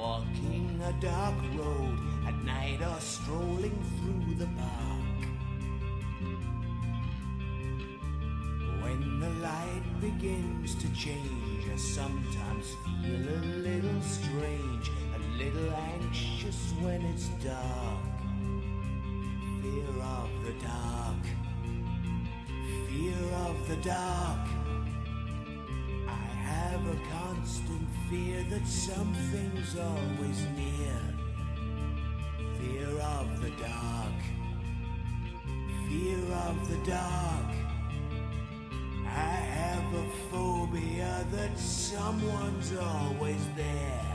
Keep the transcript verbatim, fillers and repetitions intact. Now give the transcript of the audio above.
walking a dark road at night or strolling through the park. When the light begins to change, I sometimes feel a little strange, a little anxious when it's dark. Fear of the dark, fear of the dark. I have a constant fear that something's always near. Fear of the dark, fear of the dark. I have a phobia that someone's always there.